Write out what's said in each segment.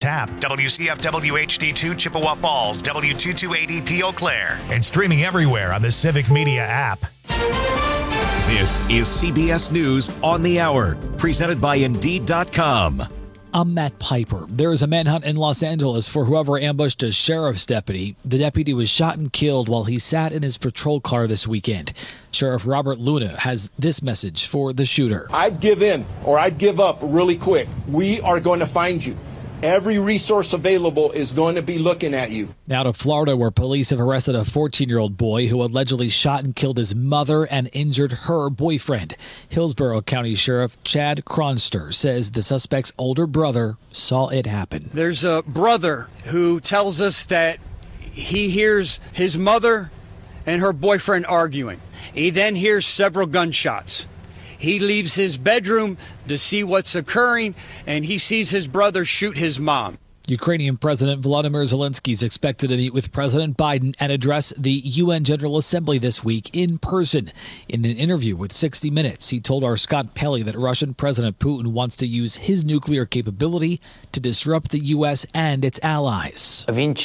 app, WCFW HD2 Chippewa Falls, W228EP Eau Claire, and streaming everywhere on the Civic Media app. This is CBS News on the Hour, presented by Indeed.com. I'm Matt Piper. There is a manhunt in Los Angeles for whoever ambushed a sheriff's deputy. The deputy was shot and killed while he sat in his patrol car this weekend. Sheriff Robert Luna has this message for the shooter. I'd give in or I'd give up really quick. We are going to find you. Every resource available is going to be looking at you. Now to Florida, where police have arrested a 14-year-old boy who allegedly shot and killed his mother and injured her boyfriend. Hillsborough County Sheriff Chad Cronster says the suspect's older brother saw it happen. There's a brother who tells us that he hears his mother and her boyfriend arguing. He then hears several gunshots. He leaves his bedroom to see what's occurring, and he sees his brother shoot his mom. Ukrainian President Volodymyr Zelensky is expected to meet with President Biden and address the UN General Assembly this week in person. In an interview with 60 Minutes, he told our Scott Pelley that Russian President Putin wants to use his nuclear capability to disrupt the U.S. and its allies.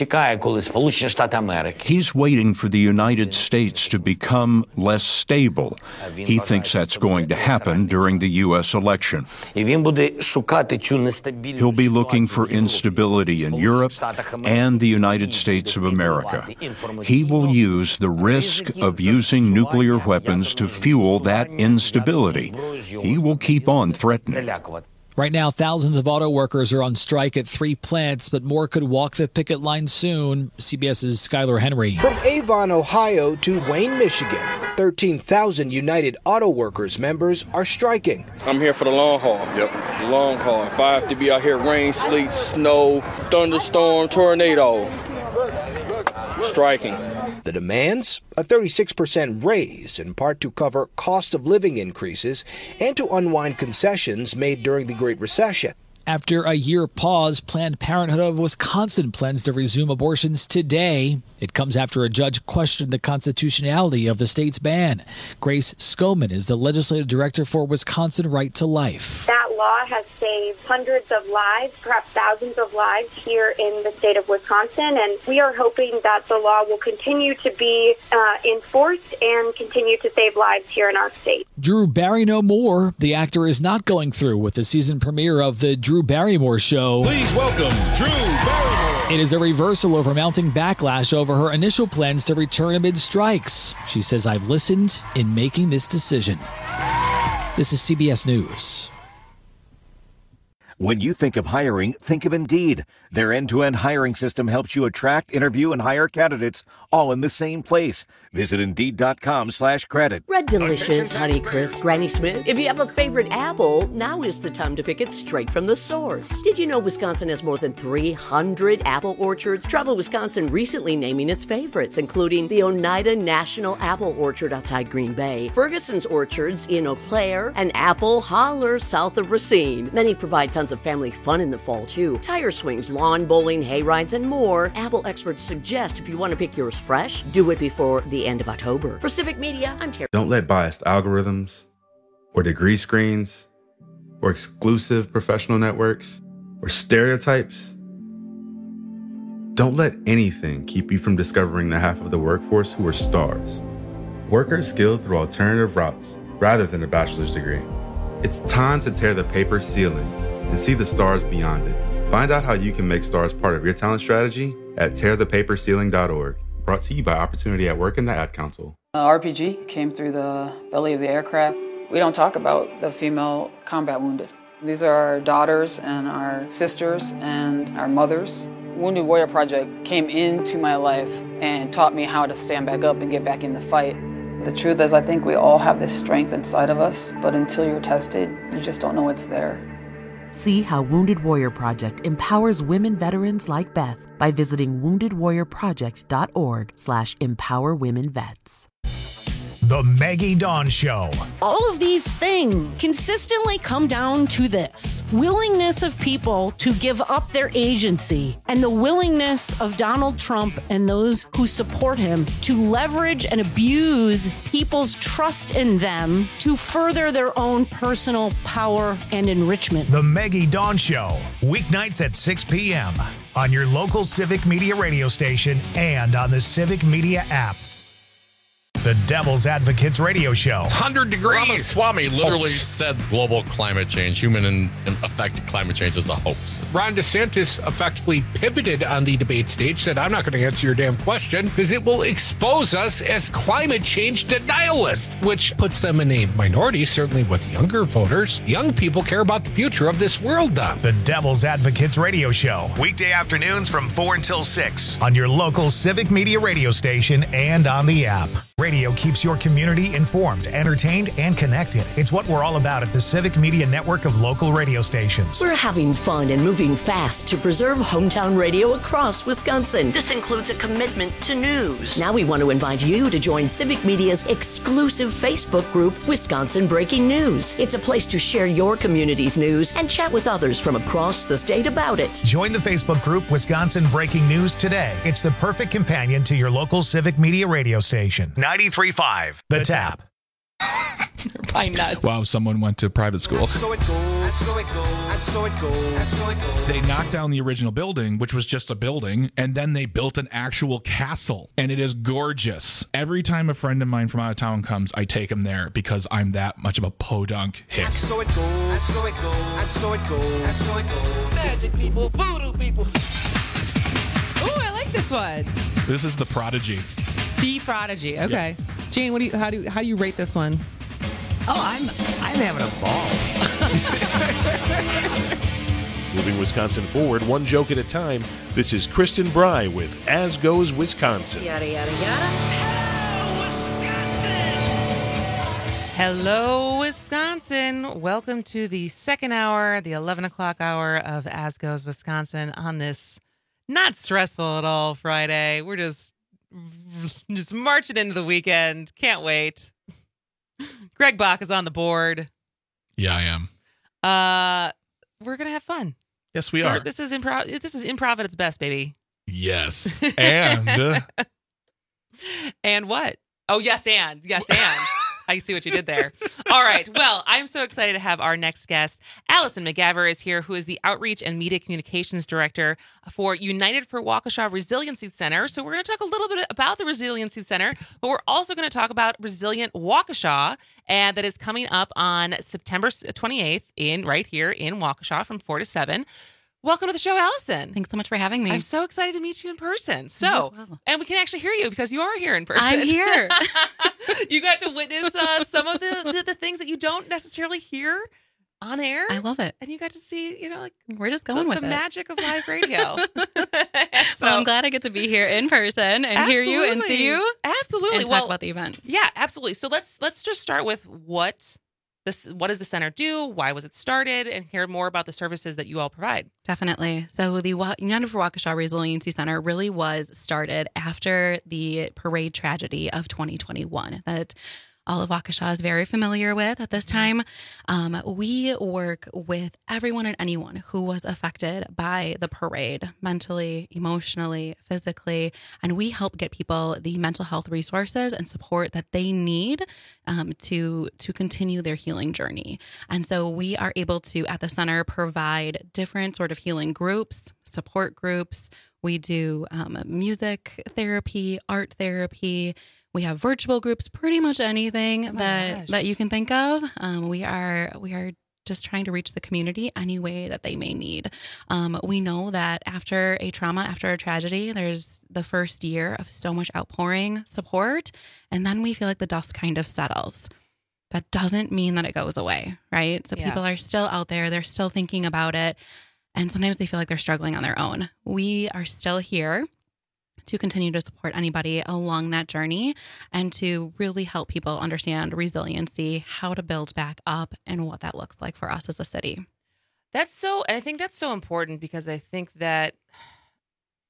He's waiting for the United States to become less stable. He thinks that's going to happen during the U.S. election. He'll be looking for instability in Europe and the United States of America. He will use the risk of using nuclear weapons to fuel that instability. He will keep on threatening. Right now, thousands of auto workers are on strike at 3 plants, but more could walk the picket line soon. CBS's Skylar Henry. From Avon, Ohio to Wayne, Michigan, 13,000 United Auto Workers members are striking. I'm here for the long haul. Yep, the long haul. If I have to be out here, rain, sleet, snow, thunderstorm, tornado, striking. The demands? A 36% raise, in part to cover cost of living increases and to unwind concessions made during the Great Recession. After a year pause, Planned Parenthood of Wisconsin plans to resume abortions today. It comes after a judge questioned the constitutionality of the state's ban. Grace Skoman is the legislative director for Wisconsin Right to Life. That law has saved hundreds of lives, perhaps thousands of lives here in the state of Wisconsin, and we are hoping that the law will continue to be enforced and continue to save lives here in our state. Drew Barrymore more. The actor is not going through with the season premiere of the Drew Barrymore Show. Please welcome Drew Barrymore. It is a reversal over mounting backlash over her initial plans to return amid strikes. She says, "I've listened in making this decision." This is CBS News. When you think of hiring, think of Indeed. Their end-to-end hiring system helps you attract, interview, and hire candidates all in the same place. Visit Indeed.com/credit. Red Delicious, Honeycrisp, Granny Smith. If you have a favorite apple, now is the time to pick it straight from the source. Did you know Wisconsin has more than 300 apple orchards? Travel Wisconsin recently naming its favorites, including the Oneida National Apple Orchard outside Green Bay, Ferguson's Orchards in Eau Claire, and Apple Holler south of Racine. Many provide tons of family fun in the fall, too. Tire swings, lawn bowling, hay rides, and more. Apple experts suggest if you want to pick yours fresh, do it before the end of October. For Civic Media, I'm Terry. Don't let biased algorithms or degree screens or exclusive professional networks or stereotypes. Don't let anything keep you from discovering the half of the workforce who are stars. Workers skilled through alternative routes rather than a bachelor's degree. It's time to tear the paper ceiling and see the stars beyond it. Find out how you can make stars part of your talent strategy at tearthepaperceiling.org. Brought to you by Opportunity at Work and the Ad Council. RPG came through the belly of the aircraft. We don't talk about the female combat wounded. These are our daughters and our sisters and our mothers. Wounded Warrior Project came into my life and taught me how to stand back up and get back in the fight. The truth is, I think we all have this strength inside of us, but until you're tested, you just don't know it's there. See how Wounded Warrior Project empowers women veterans like Beth by visiting woundedwarriorproject.org/empowerwomenvets. The Maggie Dawn Show. All of these things consistently come down to this: willingness of people to give up their agency, and the willingness of Donald Trump and those who support him to leverage and abuse people's trust in them to further their own personal power and enrichment. The Maggie Dawn Show, weeknights at 6 p.m. on your local Civic Media radio station and on the Civic Media app. The Devil's Advocates Radio Show. 100 degrees. Ramaswamy literally said global climate change, human and affected climate change is a hoax. Ron DeSantis effectively pivoted on the debate stage, said, I'm not going to answer your damn question because it will expose us as climate change denialists, which puts them in a minority, certainly with younger voters. Young people care about the future of this world, Don. The Devil's Advocates Radio Show. Weekday afternoons from 4 until 6 on your local Civic Media radio station and on the app. Radio keeps your community informed, entertained, and connected. It's what we're all about at the Civic Media network of local radio stations. We're having fun and moving fast to preserve hometown radio across Wisconsin. This includes a commitment to news. Now we want to invite you to join Civic Media's exclusive Facebook group, Wisconsin Breaking News. It's a place to share your community's news and chat with others from across the state about it. Join the Facebook group Wisconsin Breaking News today. It's the perfect companion to your local Civic Media radio station. 93.5 The Tap. Pine nuts. Wow, someone went to private school. They knocked down the original building, which was just a building, and then they built an actual castle, and it is gorgeous. Every time a friend of mine from out of town comes, I take him there because I'm that much of a podunk hick. Magic people, voodoo people. Ooh, I like this one. This is The Prodigy. The Prodigy. Okay. Yeah. Jane, how do you rate this one? Oh, I'm having a ball. Moving Wisconsin forward, one joke at a time. This is Kristen Bry with As Goes Wisconsin. Yada, yada, yada. Hello, Wisconsin. Welcome to the second hour, the 11 o'clock hour of As Goes Wisconsin on this not stressful at all Friday. We're just marching into the weekend. Can't wait. Greg Bach is on the board. Yeah, I am. We're gonna have fun. Yes, we are. This is improv. This is improv at its best, baby. Yes, and and what? Oh, yes, and. I see what you did there. All right. Well, I'm so excited to have our next guest. Allison McGaver is here, who is the Outreach and Media Communications Director for United for Waukesha Resiliency Center. So we're going to talk a little bit about the Resiliency Center, but we're also going to talk about Resilient Waukesha, and that is coming up on September 28th right here in Waukesha from 4 to 7. Welcome to the show, Allison. Thanks so much for having me. I'm so excited to meet you in person. And we can actually hear you because you are here in person. I'm here. You got to witness some of the things that you don't necessarily hear on air. I love it. And you got to see, we're just going with the magic of live radio. Well, I'm glad I get to be here in person and hear you and see you. Absolutely. And talk about the event. Yeah, absolutely. So let's just start with what does the center do? Why was it started? And hear more about the services that you all provide. Definitely. So the United for Waukesha Resiliency Center really was started after the parade tragedy of 2021 that all of Waukesha is very familiar with at this time. We work with everyone and anyone who was affected by the parade, mentally, emotionally, physically, and we help get people the mental health resources and support that they need to continue their healing journey. And so we are able to, at the center, provide different sort of healing groups, support groups. We do music therapy, art therapy. We have virtual groups, pretty much anything that you can think of. We are just trying to reach the community any way that they may need. We know that after a trauma, after a tragedy, there's the first year of so much outpouring support, and then we feel like the dust kind of settles. That doesn't mean that it goes away, right? So people are still out there. They're still thinking about it, and sometimes they feel like they're struggling on their own. We are still here to continue to support anybody along that journey and to really help people understand resiliency, how to build back up, and what that looks like for us as a city. I think that's so important because I think that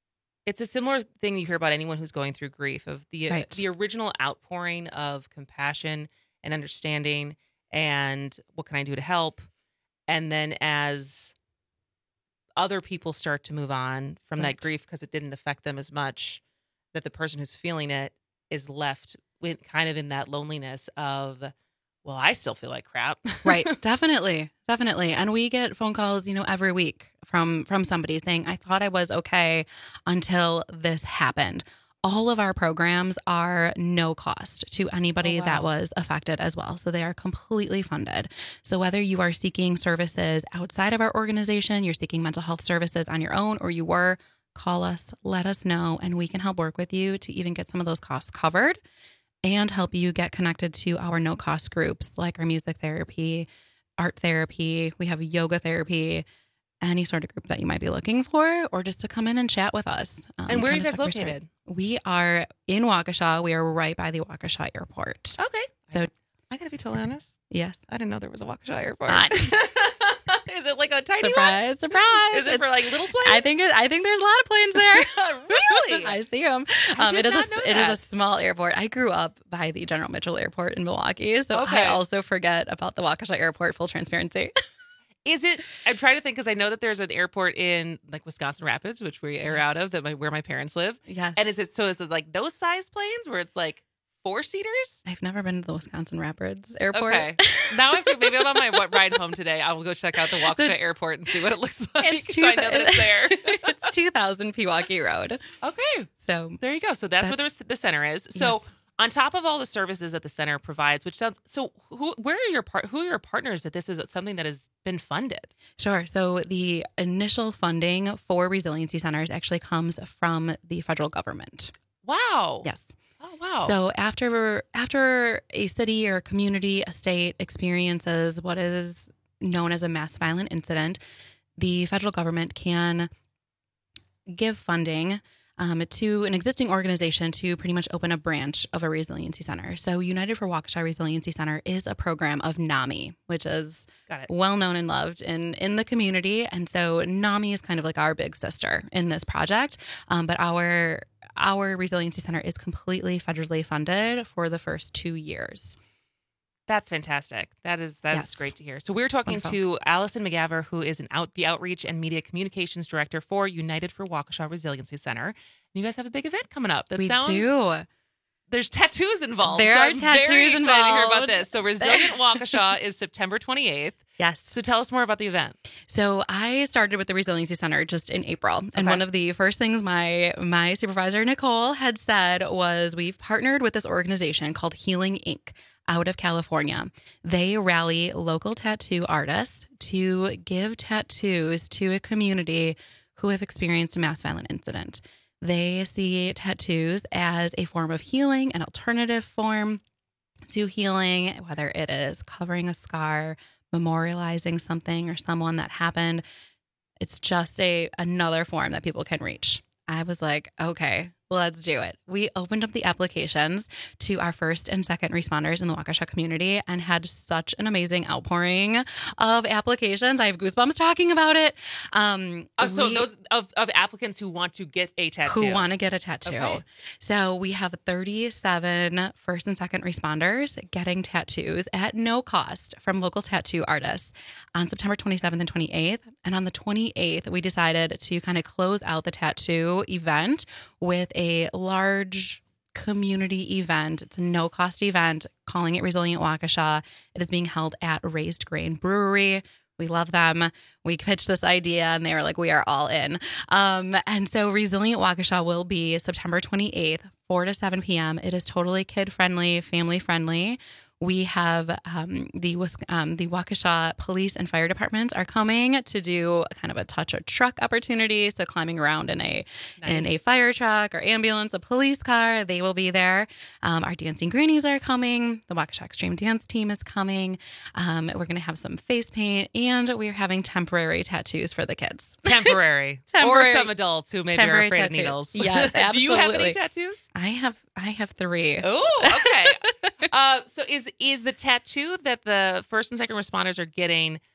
It's a similar thing you hear about anyone who's going through grief, of the original outpouring of compassion and understanding and what can I do to help? And then as other people start to move on from that grief because it didn't affect them as much, that the person who's feeling it is left with kind of in that loneliness of, well, I still feel like crap. Right. Definitely. And we get phone calls, every week from somebody saying, I thought I was okay until this happened. All of our programs are no cost to anybody that was affected as well. So they are completely funded. So whether you are seeking services outside of our organization, you're seeking mental health services on your own, or you were, call us, let us know, and we can help work with you to even get some of those costs covered and help you get connected to our no-cost groups like our music therapy, art therapy. We have yoga therapy, any sort of group that you might be looking for, or just to come in and chat with us. And where are you guys located? We are in Waukesha. We are right by the Waukesha Airport. Okay. So I gotta be totally honest. Yes. I didn't know there was a Waukesha Airport. Is it like a tiny surprise? Is it for like little planes? I think there's a lot of planes there. Really? I see them. It is a small airport. I grew up by the General Mitchell Airport in Milwaukee, so I also forget about the Waukesha Airport. Full transparency. Is it? I'm trying to think because I know that there's an airport in like Wisconsin Rapids, which we are out of, where my parents live. Yes. And is it like those size planes where it's like 4-seaters? I've never been to the Wisconsin Rapids Airport. Okay. Now maybe I'm on my ride home today. I will go check out the Waukesha Airport and see what it looks like. So I know that it's there. It's 2000 Pewaukee Road. Okay. So there you go. So that's where the center is. So. Yes. On top of all the services that the center provides, which sounds so, who are your partners that this is something that has been funded? Sure. So the initial funding for resiliency centers actually comes from the federal government. Wow. Yes. Oh, wow. So after a city or community, a state experiences what is known as a mass violent incident, the federal government can give funding to an existing organization to pretty much open a branch of a resiliency center. So United for Waukesha Resiliency Center is a program of NAMI, which is well known and loved in the community. And so NAMI is kind of like our big sister in this project. But our resiliency center is completely federally funded for the first 2 years. That's fantastic. That's great to hear. So we're talking to Allison McGavver, who is the Outreach and Media Communications Director for United for Waukesha Resiliency Center. And you guys have a big event coming up. We do. There's tattoos involved. There are tattoos very involved. Excited to hear about this. So Resilient Waukesha is September 28th. Yes. So tell us more about the event. So I started with the Resiliency Center just in April. And one of the first things my supervisor, Nicole, had said was we've partnered with this organization called Healing Inc. out of California. They rally local tattoo artists to give tattoos to a community who have experienced a mass violent incident. They see tattoos as a form of healing, an alternative form to healing, whether it is covering a scar, memorializing something or someone that happened. It's just another form that people can reach. I was like, okay, let's do it. We opened up the applications to our first and second responders in the Waukesha community and had such an amazing outpouring of applications. I have goosebumps talking about it. So those of applicants who want to get a tattoo. Okay. So we have 37 first and second responders getting tattoos at no cost from local tattoo artists on September 27th and 28th. And on the 28th, we decided to kind of close out the tattoo event with a large community event. It's a no-cost event, calling it Resilient Waukesha. It is being held at Raised Grain Brewery. We love them. We pitched this idea and they were like, we are all in. And so Resilient Waukesha will be September 28th, 4 to 7 p.m. It is totally kid-friendly, family-friendly. We have the Waukesha Police and Fire Departments are coming to do kind of a touch or truck opportunity. So climbing around in a fire truck or ambulance, a police car, they will be there. Our Dancing Greenies are coming. The Waukesha Extreme Dance Team is coming. We're going to have some face paint and we're having temporary tattoos for the kids. Temporary. Or some adults who maybe are afraid of needles. Yes, absolutely. Do you have any tattoos? I have 3. Oh, okay. So is the tattoo that the first and second responders are getting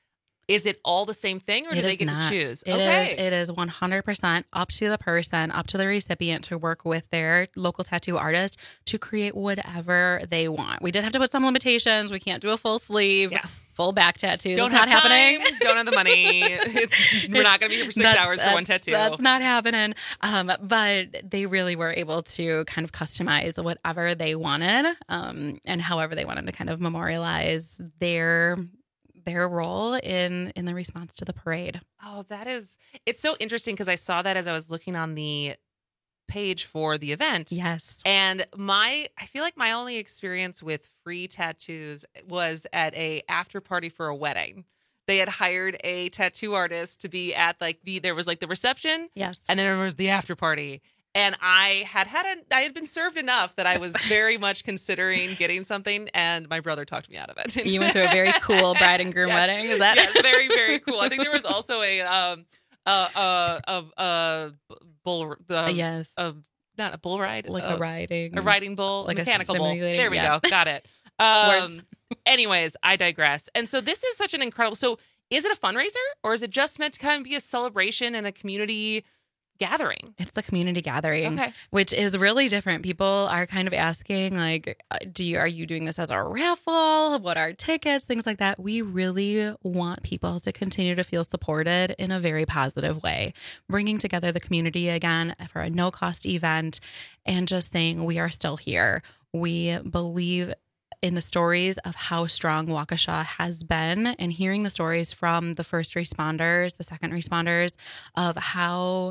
Is it all the same thing, or do they get to choose? It is 100% up to the person, up to the recipient to work with their local tattoo artist to create whatever they want. We did have to put some limitations. We can't do a full sleeve. Yeah. Full back tattoos. Don't it's have not time, happening. Don't have the money. We're not going to be here for 6 hours for one tattoo. That's not happening. But they really were able to kind of customize whatever they wanted, and however they wanted to kind of memorialize their role in the response to the parade. Oh, it's so interesting because I saw that as I was looking on the page for the event. Yes. And I feel like my only experience with free tattoos was at a after party for a wedding. They had hired a tattoo artist to be at there was the reception. Yes. And then there was the after party. And I had been served enough that I was very much considering getting something, and my brother talked me out of it. You went to a very cool bride and groom wedding. Is that? Yes, very, very cool. I think there was also not a bull ride, like a riding bull, like mechanical bull. There we go. Got it. Anyways, I digress. And so this is such an incredible. So is it a fundraiser, or is it just meant to kind of be a celebration and a community gathering? It's a community gathering, okay, which is really different. People are kind of asking, like, are you doing this as a raffle? What are tickets? Things like that. We really want people to continue to feel supported in a very positive way, bringing together the community again for a no-cost event and just saying we are still here. We believe in the stories of how strong Waukesha has been, and hearing the stories from the first responders, the second responders, of how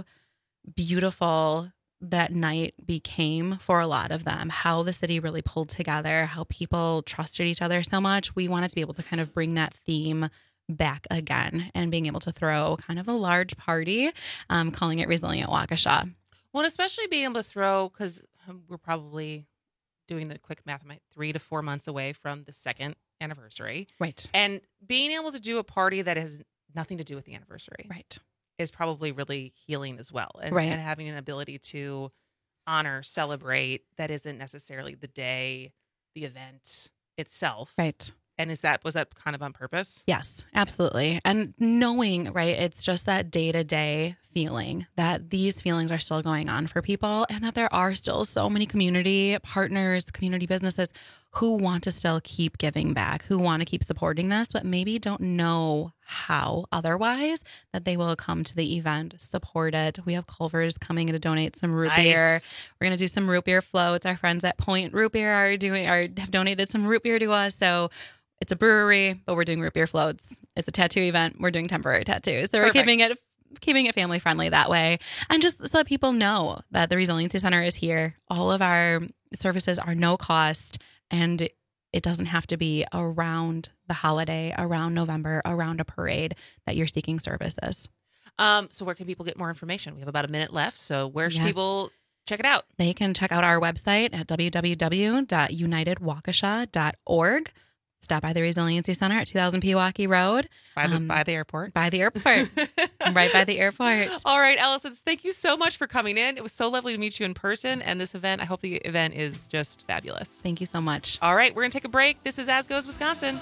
beautiful that night became for a lot of them, how the city really pulled together, how people trusted each other so much. We wanted to be able to kind of bring that theme back again and being able to throw kind of a large party, calling it Resilient Waukesha. Well, and especially being able to throw, because we're probably doing the quick math, 3 to 4 months away from the second anniversary. Right. And being able to do a party that has nothing to do with the anniversary. Right. Is probably really healing as well. And, right. and having an ability to honor, celebrate that isn't necessarily the day, the event itself. Right. And was that kind of on purpose? Yes, absolutely. And knowing, right, it's just that day-to-day feeling that these feelings are still going on for people, and that there are still so many community partners, community businesses who want to still keep giving back, who want to keep supporting this, but maybe don't know how otherwise, that they will come to the event, support it. We have Culver's coming in to donate some root beer. We're going to do some root beer floats. Our friends at Point Root Beer have donated some root beer to us. So it's a brewery, but we're doing root beer floats. It's a tattoo event. We're doing temporary tattoos. So we're keeping it family friendly that way. And just so that people know that the Resiliency Center is here. All of our services are no cost, and it doesn't have to be around the holiday, around November, around a parade that you're seeking services. So where can people get more information? We have about a minute left. So where should people check it out? They can check out our website at www.unitedwaukesha.org. Stop by the Resiliency Center at 2000 Pewaukee Road. By the airport. By the airport. Right by the airport. All right, Allison, thank you so much for coming in. It was so lovely to meet you in person. And this event, I hope the event is just fabulous. Thank you so much. All right, we're going to take a break. This is As Goes Wisconsin.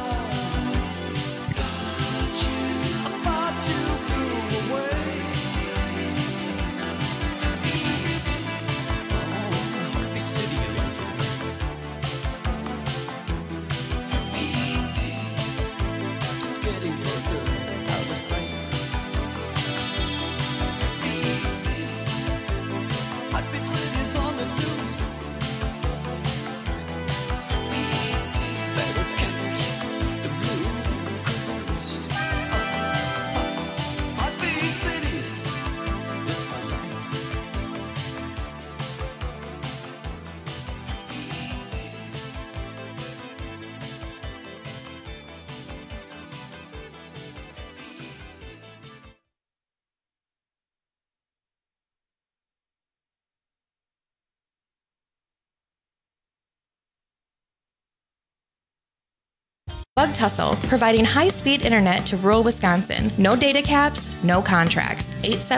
Bug Tussle, providing high-speed internet to rural Wisconsin. No data caps, no contracts.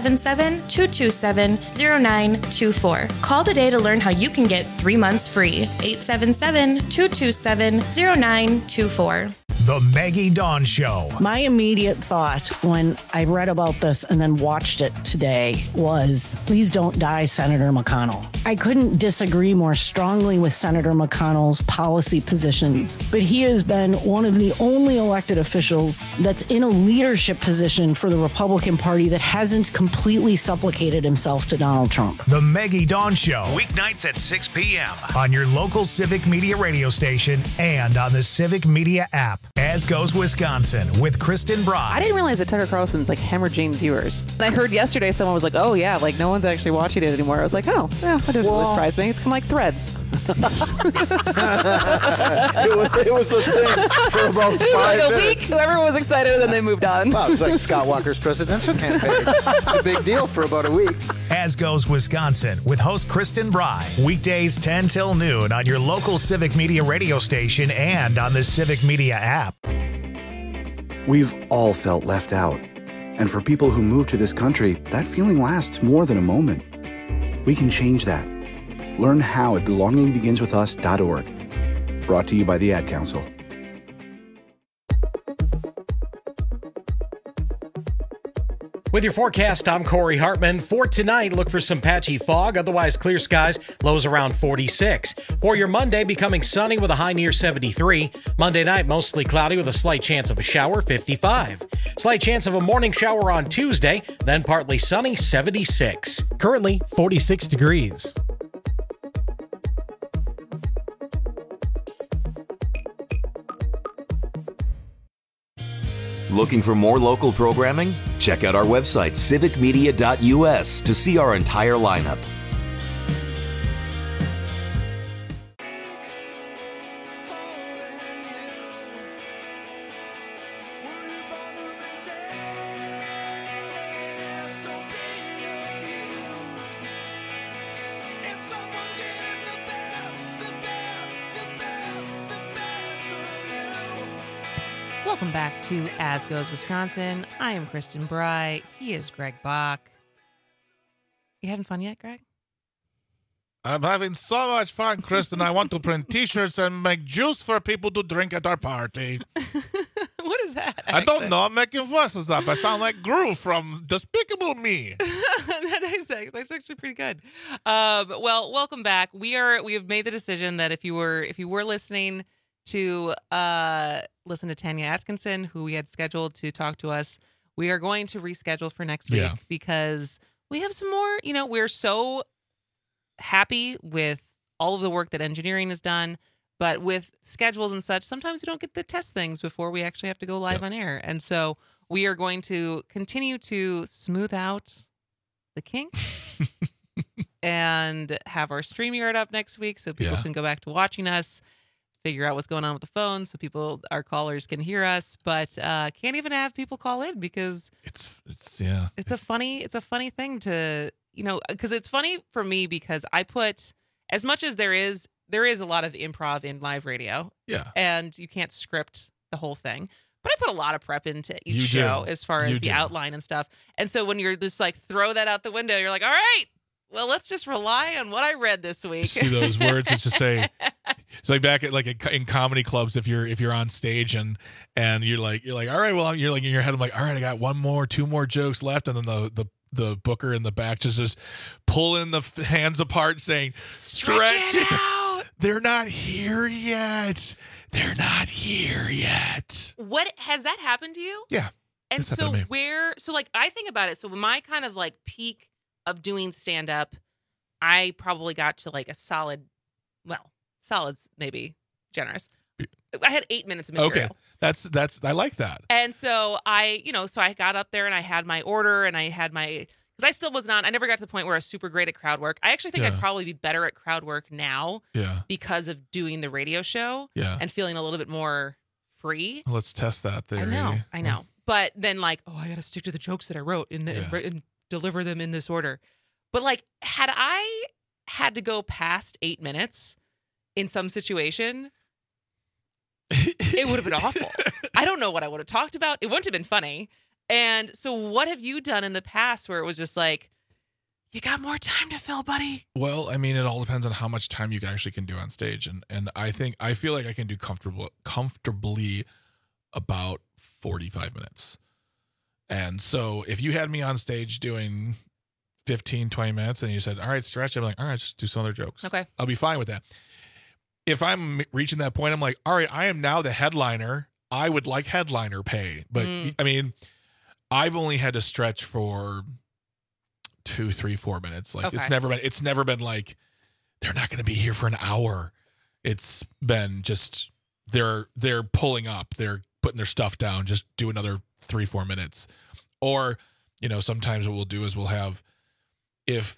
877-227-0924. Call today to learn how you can get 3 months free. 877-227-0924. The Maggie Dawn Show. My immediate thought when I read about this and then watched it today was, please don't die, Senator McConnell. I couldn't disagree more strongly with Senator McConnell's policy positions, but he has been one of the only elected officials that's in a leadership position for the Republican Party that hasn't completely supplicated himself to Donald Trump. The Maggie Dawn Show, weeknights at 6 p.m. on your local Civic Media radio station and on the Civic Media app. As Goes Wisconsin with Kristen Bry. I didn't realize that Tucker Carlson's like hemorrhaging viewers. And I heard yesterday someone was like, oh yeah, like no one's actually watching it anymore. I was like, oh, yeah, that doesn't really surprise me. It's kind of like Threads. it was a thing for about 5 minutes. Week, everyone was excited, and then they moved on. Wow, it was like Scott Walker's presidential campaign. It's a big deal for about a week. As Goes Wisconsin with host Kristen Bry. Weekdays 10 till noon on your local Civic Media radio station and on the Civic Media app. We've all felt left out. And for people who move to this country, that feeling lasts more than a moment. We can change that. Learn how at belongingbeginswithus.org. Brought to you by the Ad Council. With your forecast, I'm Corey Hartman. For tonight, look for some patchy fog, otherwise clear skies, lows around 46. For your Monday, becoming sunny with a high near 73. Monday night, mostly cloudy with a slight chance of a shower, 55. Slight chance of a morning shower on Tuesday, then partly sunny, 76. Currently, 46 degrees. Looking for more local programming? Check out our website, civicmedia.us, to see our entire lineup. Welcome back to As Goes Wisconsin. I am Kristen Bry. He is Greg Bach. You having fun yet, Greg? I'm having so much fun, Kristen. I want to print T-shirts and make juice for people to drink at our party. What is that? I don't know. I'm making voices up. I sound like Gru from Despicable Me. That's actually pretty good. Well, welcome back. We have made the decision that if you were listening to listen to Tanya Atkinson, who we had scheduled to talk to us, we are going to reschedule for next week because we have some more. We're so happy with all of the work that engineering has done, but with schedules and such, sometimes we don't get to test things before we actually have to go live on air. And so we are going to continue to smooth out the kinks and have our StreamYard up next week so people can go back to watching us, figure out what's going on with the phone so our callers can hear us, but can't even have people call in because it's a funny thing to, because it's funny for me because I put, as much as there is a lot of improv in live radio, and you can't script the whole thing, but I put a lot of prep into each show as far as the outline and stuff. And so when you're just like throw that out the window, you're like, all right, well, let's just rely on what I read this week. See those words that just say, it's like back at in comedy clubs, if you're on stage and you're like, all right, well, you're like in your head, I'm like, all right, I got two more jokes left, and then the booker in the back just pulling the hands apart, saying, stretch it out. They're not here yet. What has that happened to you? Yeah. And so I think about it. So my kind of like peak of doing stand up, I probably got to like a solid's maybe generous. I had 8 minutes of material. Okay. That's I like that. And so I got up there and I had my order and I had my, because I still was not, I never got to the point where I was super great at crowd work. I actually think I'd probably be better at crowd work now because of doing the radio show and feeling a little bit more free. Let's test that theory. I know. But then like, I got to stick to the jokes that I wrote and deliver them in this order. But like, had I had to go past 8 minutes in some situation, it would have been awful. I don't know what I would have talked about. It wouldn't have been funny. And so what have you done in the past where it was just like, you got more time to fill, buddy? Well, I mean, it all depends on how much time you actually can do on stage. And I feel like I can do comfortably about 45 minutes. And so if you had me on stage doing 15, 20 minutes and you said, all right, stretch, I'm like, all right, just do some other jokes. Okay. I'll be fine with that. If I'm reaching that point, I'm like, all right, I am now the headliner. I would like headliner pay. But I mean, I've only had to stretch for 2, 3, 4 minutes. Like it's never been like they're not going to be here for an hour. It's been just they're pulling up, they're putting their stuff down, just do another 3, 4 minutes. Or, sometimes what we'll do is we'll have if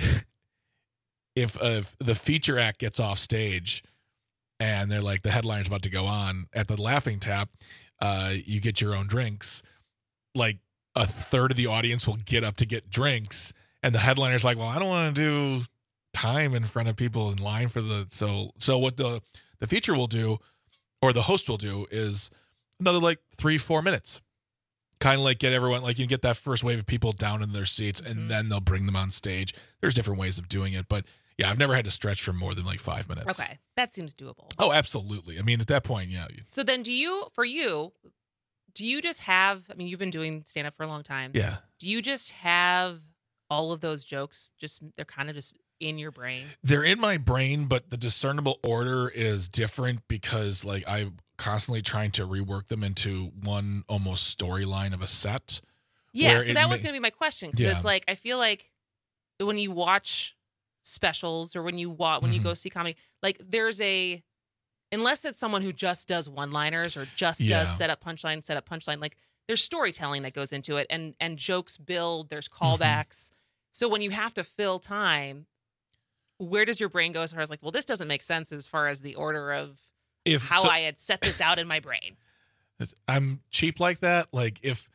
the feature act gets off stage and they're like the headliner's about to go on at the Laughing Tap, you get your own drinks. Like a third of the audience will get up to get drinks, and the headliner's like, well, I don't want to do time in front of people in line for the so what the feature will do, or the host will do, is another like 3, 4 minutes. Kind of like get everyone, like you get that first wave of people down in their seats, and then they'll bring them on stage. There's different ways of doing it, but yeah, I've never had to stretch for more than like 5 minutes. Okay, that seems doable. Oh, absolutely. I mean, at that point, yeah. So then do you just have, I mean, you've been doing stand-up for a long time. Yeah. Do you just have all of those jokes, they're kind of just in your brain? They're in my brain, but the discernible order is different because like I'm constantly trying to rework them into one almost storyline of a set. Yeah, so that was going to be my question. Because Yeah. it's like, I feel like when you watch specials or when you go see comedy, like there's unless it's someone who just does one-liners or just does set up punchline, like there's storytelling that goes into it, and jokes build, there's callbacks. So when you have to fill time, where does your brain go as far as like, well, this doesn't make sense as far as the order of I had set this out in my brain? I'm cheap like that. Like if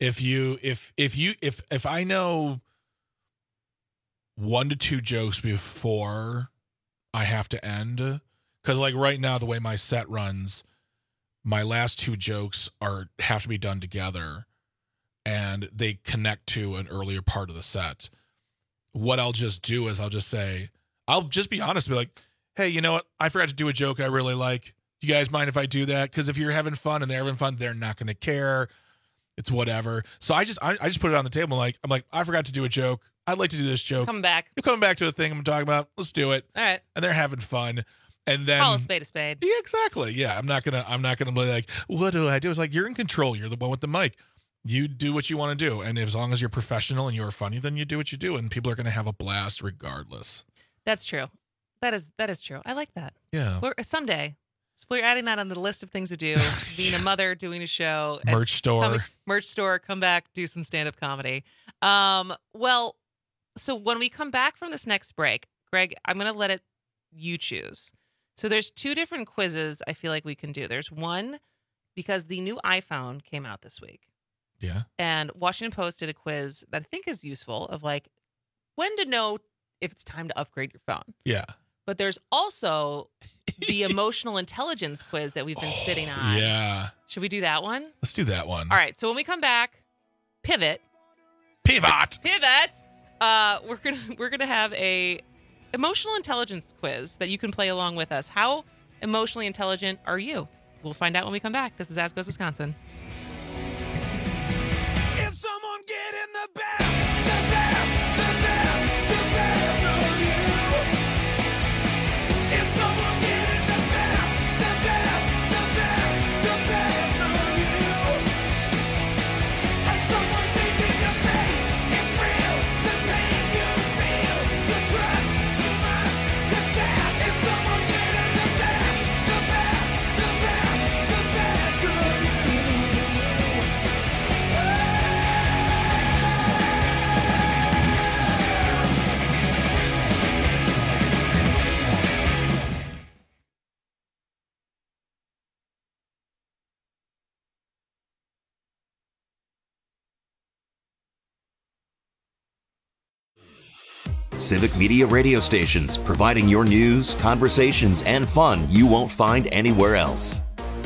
I know 1 to 2 jokes before I have to end, because like right now the way my set runs, my last 2 jokes have to be done together, and they connect to an earlier part of the set. What I'll just do is I'll just be honest, be like, hey, you know what? I forgot to do a joke I really like. You guys mind if I do that? Because if you're having fun and they're having fun, they're not going to care. It's whatever. So I just put it on the table. I'm like, I forgot to do a joke. I'd like to do this joke. Come back. You're coming back to the thing I'm talking about. Let's do it. All right. And they're having fun. And then call a spade a spade. Yeah, exactly. Yeah. I'm not gonna be like, what do I do? It's like, you're in control. You're the one with the mic. You do what you want to do. And as long as you're professional and you're funny, then you do what you do. And people are gonna have a blast regardless. That's true. That is true. I like that. Yeah. Someday. We're adding that on the list of things to do. Being a mother, doing a show. Merch store. Come back, do some stand-up comedy. Well, so when we come back from this next break, Greg, I'm going to let you choose. So there's 2 different quizzes I feel like we can do. There's one, because the new iPhone came out this week. Yeah. And Washington Post did a quiz that I think is useful of like when to know if it's time to upgrade your phone. Yeah. But there's also the emotional intelligence quiz that we've been sitting on. Yeah. Should we do that one? Let's do that one. All right. So when we come back, pivot. We're gonna have a emotional intelligence quiz that you can play along with us. How emotionally intelligent are you? We'll find out when we come back. This is As Goes Wisconsin. Is someone getting the best of you? Is someone getting the best of you? Has someone taken your pain? It's real. The pain you feel, the trust you must confess. Is someone getting the best of you? Civic Media radio stations, providing your news, conversations, and fun you won't find anywhere else.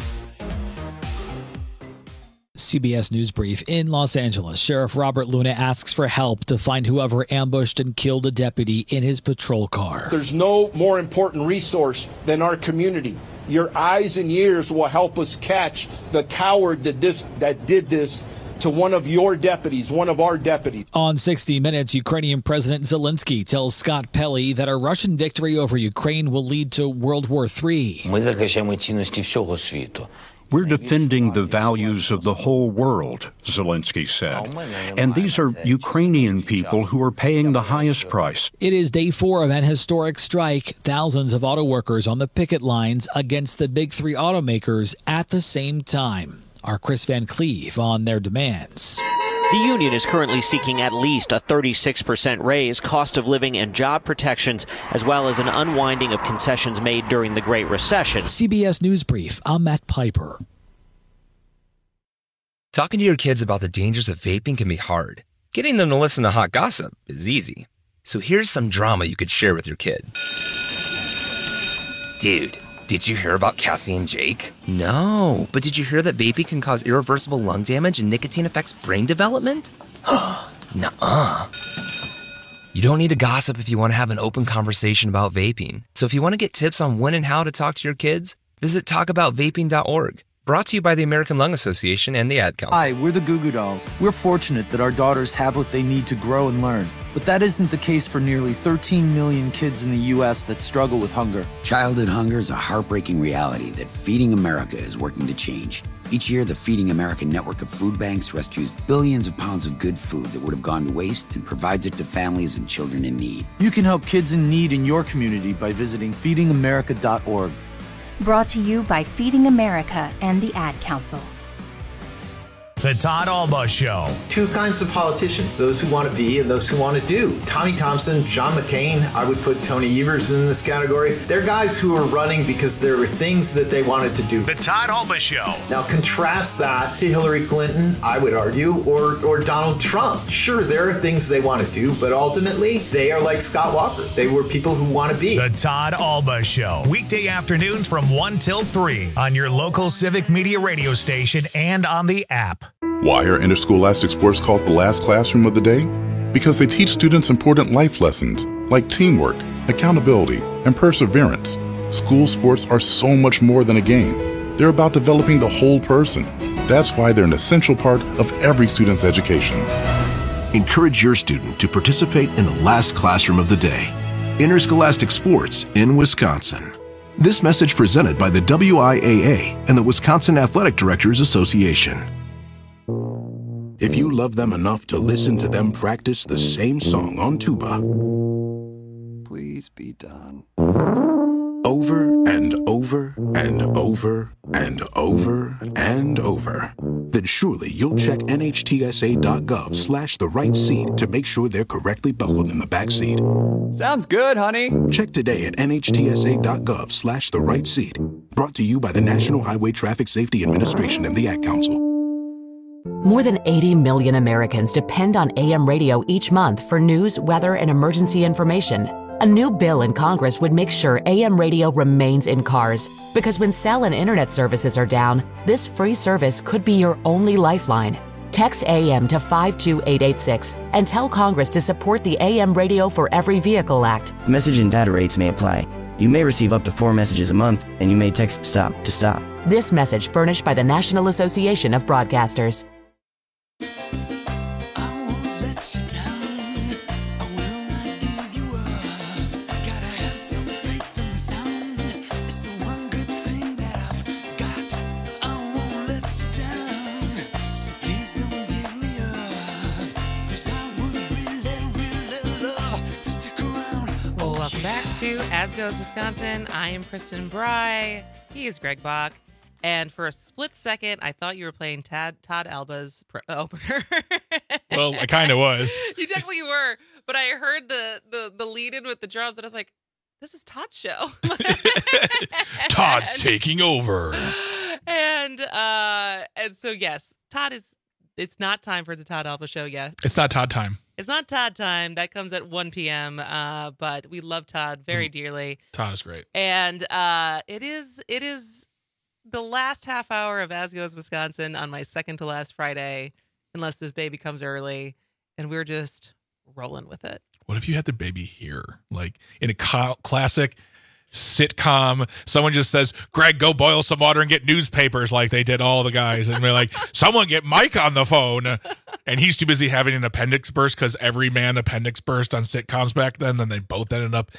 CBS News Brief in Los Angeles. Sheriff Robert Luna asks for help to find whoever ambushed and killed a deputy in his patrol car. There's no more important resource than our community. Your eyes and ears will help us catch the coward that did this to one of your deputies, one of our deputies. On 60 Minutes, Ukrainian President Zelensky tells Scott Pelley that a Russian victory over Ukraine will lead to World War III. We're defending the values of the whole world, Zelensky said. And these are Ukrainian people who are paying the highest price. It is day 4 of an historic strike. Thousands of auto workers on the picket lines against the big 3 automakers at the same time. Our Chris Van Cleve on their demands. The union is currently seeking at least a 36% raise, cost of living and job protections, as well as an unwinding of concessions made during the Great Recession. CBS News Brief, I'm Matt Piper. Talking to your kids about the dangers of vaping can be hard. Getting them to listen to hot gossip is easy. So here's some drama you could share with your kid. Dude, did you hear about Cassie and Jake? No, but did you hear that vaping can cause irreversible lung damage and nicotine affects brain development? Nuh-uh. You don't need to gossip if you want to have an open conversation about vaping. So if you want to get tips on when and how to talk to your kids, visit talkaboutvaping.org. Brought to you by the American Lung Association and the Ad Council. Hi, we're the Goo Goo Dolls. We're fortunate that our daughters have what they need to grow and learn. But that isn't the case for nearly 13 million kids in the U.S. that struggle with hunger. Childhood hunger is a heartbreaking reality that Feeding America is working to change. Each year, the Feeding America network of food banks rescues billions of pounds of good food that would have gone to waste and provides it to families and children in need. You can help kids in need in your community by visiting feedingamerica.org. Brought to you by Feeding America and the Ad Council. The Todd Alba Show. Two kinds of politicians, those who want to be and those who want to do. Tommy Thompson, John McCain, I would put Tony Evers in this category. They're guys who are running because there were things that they wanted to do. The Todd Alba Show. Now contrast that to Hillary Clinton, I would argue, or Donald Trump. Sure, there are things they want to do, but ultimately they are like Scott Walker. They were people who want to be. The Todd Alba Show. Weekday afternoons from 1 till 3 on your local Civic Media radio station and on the app. Why are interscholastic sports called the last classroom of the day? Because they teach students important life lessons like teamwork, accountability, and perseverance. School sports are so much more than a game. They're about developing the whole person. That's why they're an essential part of every student's education. Encourage your student to participate in the last classroom of the day. Interscholastic sports in Wisconsin. This message presented by the WIAA and the Wisconsin Athletic Directors Association. If you love them enough to listen to them practice the same song on tuba, please be done. Over and over and over and over and over, then surely you'll check nhtsa.gov/the right seat to make sure they're correctly buckled in the back seat. Sounds good, honey. Check today at nhtsa.gov/the right seat. Brought to you by the National Highway Traffic Safety Administration and the Ad Council. More than 80 million Americans depend on AM radio each month for news, weather, and emergency information. A new bill in Congress would make sure AM radio remains in cars. Because when cell and internet services are down, this free service could be your only lifeline. Text AM to 52886 and tell Congress to support the AM Radio for Every Vehicle Act. Message and data rates may apply. You may receive up to 4 messages a month, and you may text STOP to stop. This message furnished by the National Association of Broadcasters. Welcome back to As Goes Wisconsin. I am Kristen Bry. He is Greg Bach. And for a split second, I thought you were playing Todd Alba's opener. Well, I kind of was. You definitely were. But I heard the lead in with the drums, and I was like, this is Todd's show. Todd's taking over. And so, yes, it's not time for the Todd Alba show yet. It's not Todd time. It's not Todd time. That comes at 1 p.m. But we love Todd very dearly. Todd is great. And it is the last half hour of As Goes Wisconsin on my second to last Friday, unless this baby comes early, and we're just rolling with it. What if you had the baby here, like in a classic sitcom. Someone just says, Greg, go boil some water and get newspapers like they did all the guys. And we're like, someone get Mike on the phone. And he's too busy having an appendix burst because every man appendix burst on sitcoms back then. Then they both ended up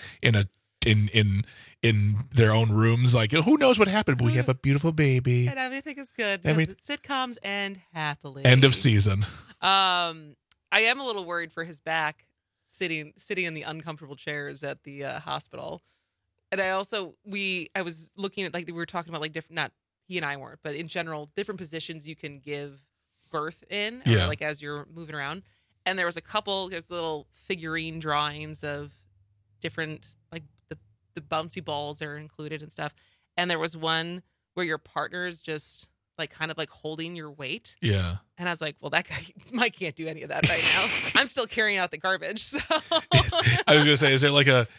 in their own rooms. Like, who knows what happened? But we have a beautiful baby. And everything is good. Because sitcoms end happily. End of season. I am a little worried for his back sitting in the uncomfortable chairs at the hospital. And I was looking at, like, we were talking about, like, different, not he and I weren't, but in general, different positions you can give birth in, or like as you're moving around. And there was there's little figurine drawings of different, like, the bouncy balls are included and stuff. And there was one where your partner's just like kind of like holding your weight. Yeah. And I was like, well, that guy, Mike can't do any of that right now. I'm still carrying out the garbage. So I was gonna say, is there like a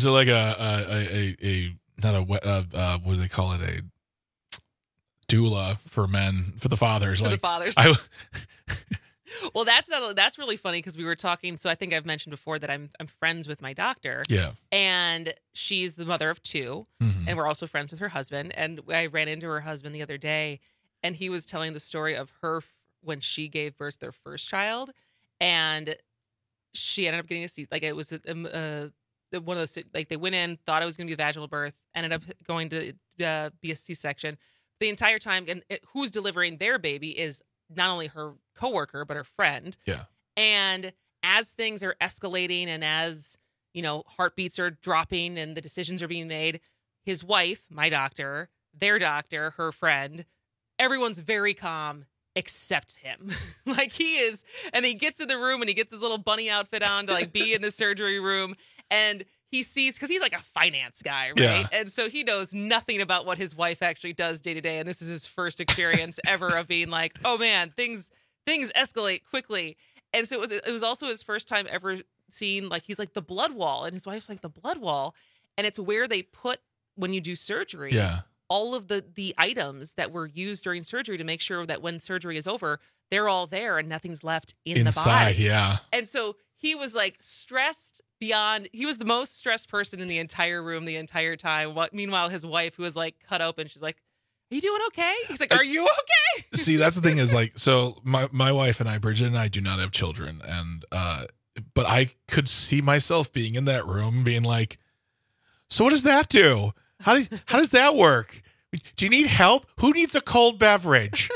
not a what do they call it, a doula for men, for the fathers, for the fathers. Well, that's really funny because we were talking. So I think I've mentioned before that I'm friends with my doctor. Yeah. And she's the mother of two, and we're also friends with her husband. And I ran into her husband the other day, and he was telling the story of her when she gave birth to their first child, and she ended up getting a C. Like, it was one of those, like, they went in, thought it was going to be a vaginal birth, ended up going to be a C-section. The entire time, and who's delivering their baby is not only her coworker, but her friend. Yeah. And as things are escalating and as, heartbeats are dropping and the decisions are being made, his wife, my doctor, their doctor, her friend, everyone's very calm except him. Like, he is, and he gets in the room and he gets his little bunny outfit on to, like, be in the surgery room, and he sees, because he's like a finance guy, right? Yeah. And so he knows nothing about what his wife actually does day to day. And this is his first experience ever of being like, oh man, things escalate quickly. And so it was also his first time ever seeing, like, he's like, the blood wall, and his wife's like, the blood wall. And it's where they put, when you do surgery, all of the items that were used during surgery to make sure that when surgery is over, they're all there and nothing's left in the body. Yeah. And so he was like stressed beyond, he was the most stressed person in the entire room the entire time. Meanwhile, his wife, who was like cut open, she's like, are you doing okay? He's like, are you okay? See, that's the thing is, like, so my wife and I, Bridget and I, do not have children. And, but I could see myself being in that room being like, so what does that do? How does that work? Do you need help? Who needs a cold beverage?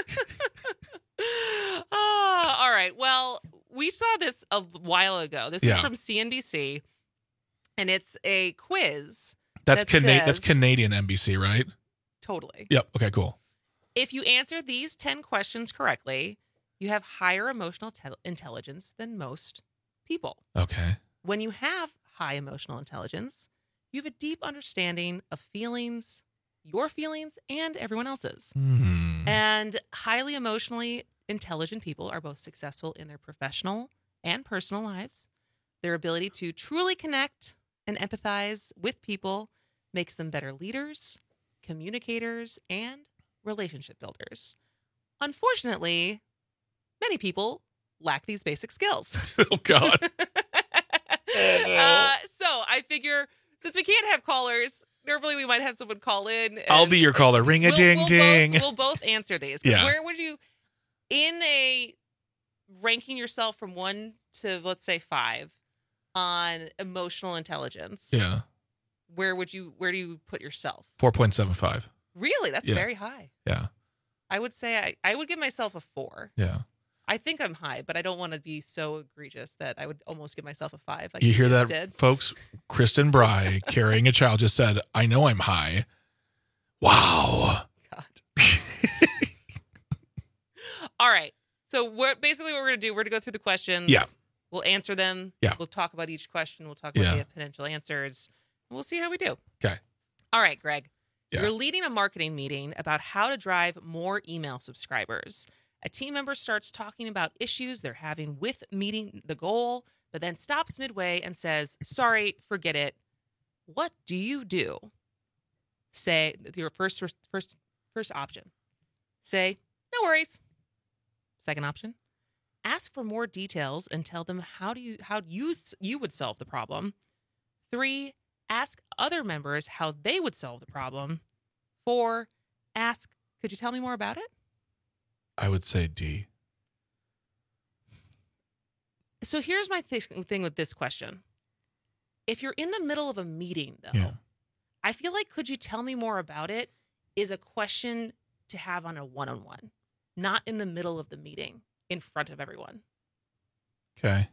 All right. Well, we saw this a while ago. This is from CNBC, and it's a quiz. That's says, Canadian NBC, right? Totally. Yep. Okay, cool. If you answer these 10 questions correctly, you have higher emotional intelligence than most people. Okay. When you have high emotional intelligence, you have a deep understanding of feelings, your feelings, and everyone else's. Mm-hmm. And highly emotionally intelligent people are both successful in their professional and personal lives. Their ability to truly connect and empathize with people makes them better leaders, communicators, and relationship builders. Unfortunately, many people lack these basic skills. Oh, God. So I figure, since we can't have callers, normally we might have someone call in. I'll be your caller. Ring a ding ding. We'll both answer these. Yeah. Where would you, in a ranking yourself from 1 to, let's say, 5 on emotional intelligence? Yeah. Where do you put yourself? 4.75. Really? That's very high. Yeah. I would say I would give myself a 4. Yeah. I think I'm high, but I don't want to be so egregious that I would almost give myself a 5. Like you hear that, did. folks? Kristen Bry, carrying a child, just said, I know I'm high. Wow. God. All right. So basically what we're going to do, we're going to go through the questions. Yeah. We'll answer them. Yeah. We'll talk about each question. We'll talk about the potential answers. We'll see how we do. Okay. All right, Greg. Yeah. You're leading a marketing meeting about how to drive more email subscribers. A team member starts talking about issues they're having with meeting the goal, but then stops midway and says, sorry, forget it. What do you do? Say your first option. Say, no worries. Second option, ask for more details and tell them how you would solve the problem. 3, ask other members how they would solve the problem. 4, ask, could you tell me more about it? I would say D. So here's my thing with this question. If you're in the middle of a meeting, though, I feel like could you tell me more about it is a question to have on a one-on-one, not in the middle of the meeting in front of everyone. Okay.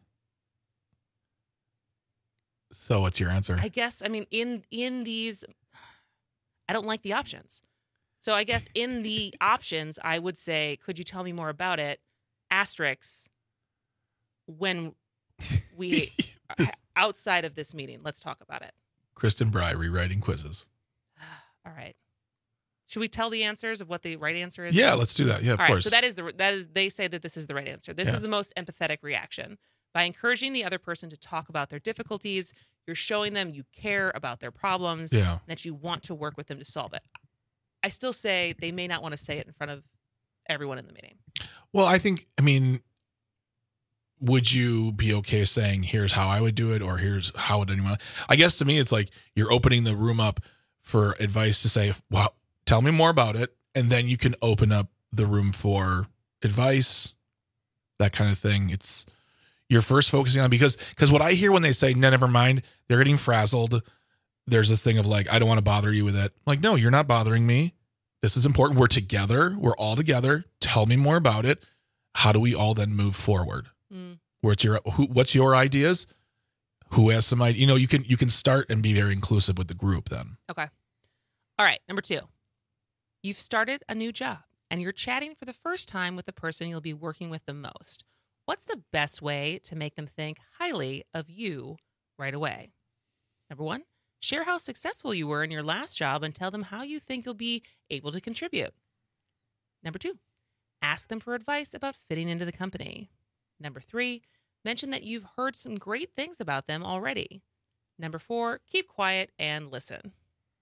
So what's your answer? I guess, I mean, in these, I don't like the options. So I guess in the options, I would say, could you tell me more about it? Asterisk, when we, outside of this meeting, let's talk about it. Kristen Bry rewriting quizzes. All right. Should we tell the answers of what the right answer is? Yeah, let's do that. Yeah, of course. So that is they say that this is the right answer. This is the most empathetic reaction. By encouraging the other person to talk about their difficulties, you're showing them you care about their problems, and that you want to work with them to solve it. I still say they may not want to say it in front of everyone in the meeting. Well, I mean, would you be okay saying, here's how I would do it, or here's how would anyone? I guess to me, it's like you're opening the room up for advice to say, well, tell me more about it. And then you can open up the room for advice, that kind of thing. You're first focusing on, because what I hear when they say, no, never mind, they're getting frazzled. There's this thing of like, I don't want to bother you with it. Like, no, you're not bothering me. This is important. We're together. We're all together. Tell me more about it. How do we all then move forward? What's your ideas? Who has some idea? You can start and be very inclusive with the group then. Okay. All right. Number 2, you've started a new job and you're chatting for the first time with the person you'll be working with the most. What's the best way to make them think highly of you right away? Number 1, share how successful you were in your last job and tell them how you think you'll be able to contribute. Number 2, ask them for advice about fitting into the company. Number 3, mention that you've heard some great things about them already. Number 4, keep quiet and listen.